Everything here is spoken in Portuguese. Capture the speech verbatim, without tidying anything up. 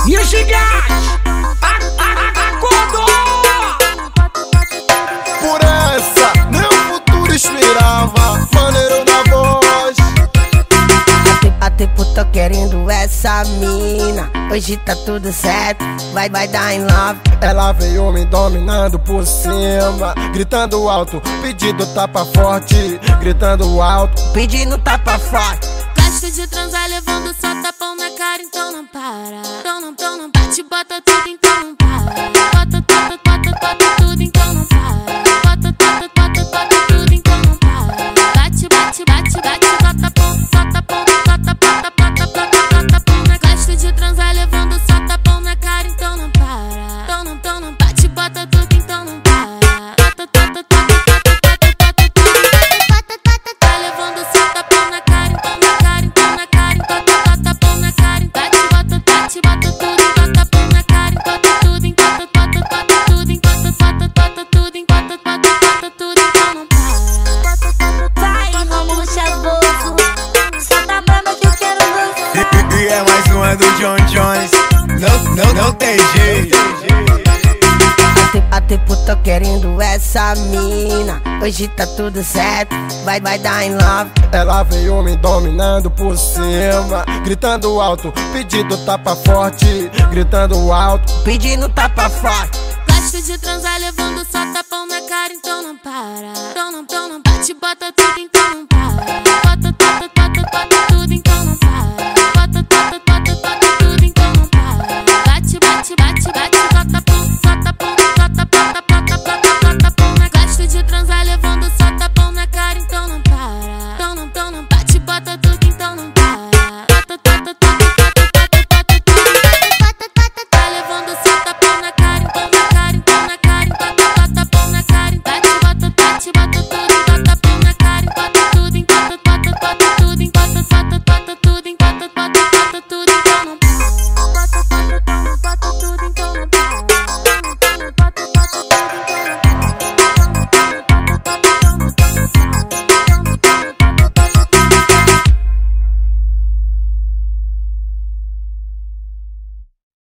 E o gigante acordou. Por essa, meu futuro esperava. Maneiro na voz. Há tempo tô querendo essa mina. Hoje tá tudo certo, vai, vai dar em love. Ela veio me dominando por cima, gritando alto, pedindo tapa forte. Gritando alto, pedindo tapa forte. Gosto de transar levando só tapão na cara, então não para. Então não, então não bate, bota tudo, então não para. Bota, bota, bota, bota tudo, então não para. Bota, bota, bota, bota tudo, então não para. Bate, bate, bate, bate, só tapão, só tapão, só tapão, bota, bota, bota tapão na cara. Gosto de transar levando só tapão na cara, então não para. Então não, então não bate, bota tudo, então não para. Bota, bota, bota, bota, bota, bota tudo, bota, bota, tá levando só tapão na cara, então na cara, então na cara, então bota tapão na cara, bate, bota, bate, bota tudo, bota tapão na cara, bota tudo, bota, bota, bota tudo, bota, bota, bota tudo, bota, bota, bota tudo, então não para. Vai, vamos chavoso, só tá brava que eu quero dançar. E é mais uma do John Jones. Não, não, não tem jeito. Há tempo tô querendo essa mina. Hoje tá tudo certo, vai, vai dar em love. ela veio me dominando por cima, gritando alto, pedindo tapa forte. Gritando alto, pedindo tapa forte. Gosto de transar levando só tapão na cara, então não para. Então não, então não bate, bota tudo, então não para. Bota, bota, bota, bota tudo, então não para.